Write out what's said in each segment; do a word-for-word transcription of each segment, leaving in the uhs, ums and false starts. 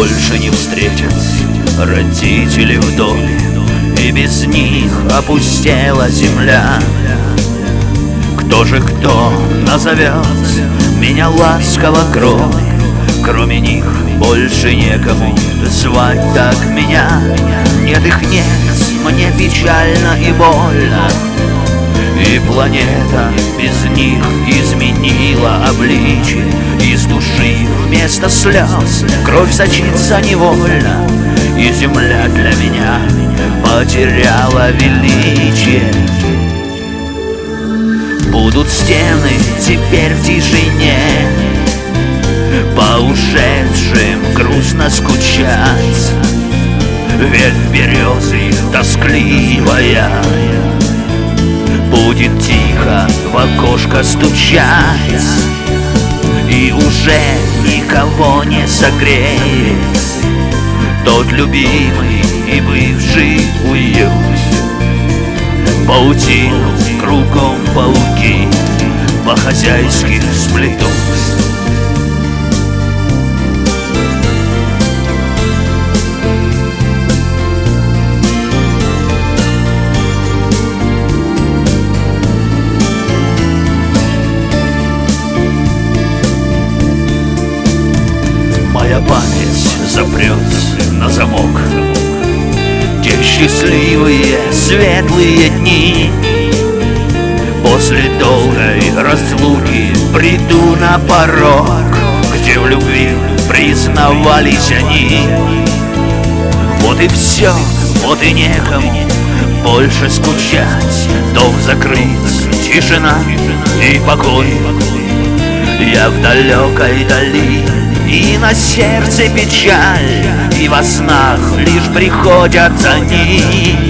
больше не встретят родители в доме, и без них опустела земля. Кто же кто назовет меня ласково, кроме, кроме них больше некому звать так меня. Нет их, нет, мне печально и больно, и планета без них изменила обличие. Из души вместо слез кровь сочится невольно, и земля для меня потеряла величие. Будут стены теперь в тишине, по ушедшим грустно скучать. Ветвь березы тоскливая будет тихо в окошко стучать, и уже никого не согреет тот любимый и бывший уют. Паутину кругом пауки по-хозяйски сплетут. Моя память запрет на замок те счастливые светлые дни. После долгой разлуки приду на порог, где в любви признавались они. Вот и все, вот и некому больше скучать. Дом закрыт, тишина и покой. Я в далекой дали, и на сердце печаль, и во снах лишь приходят они.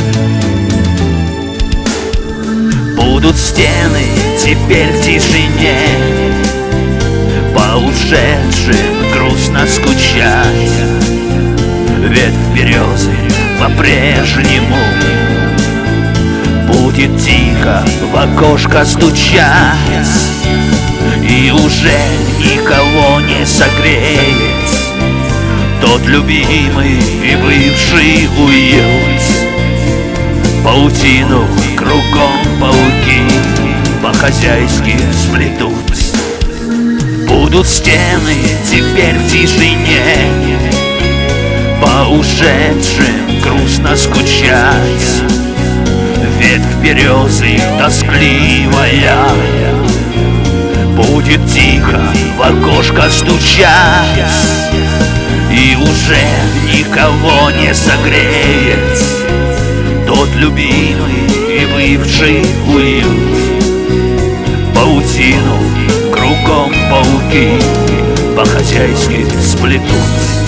Будут стены теперь в тишине, по ушедшим грустно скучать. Ветвь березы по-прежнему будет тихо в окошко стучать, и уже никого не согреет тот любимый и бывший уют. Паутину кругом пауки по-хозяйски сплетут. Будут стены теперь в тишине, по ушедшим грустно скучать. Ветвь березы тоскливая будет тихо в окошко стучать, и уже никого не согреет тот любимый и бывший уют. Паутину кругом пауки по-хозяйски сплетут.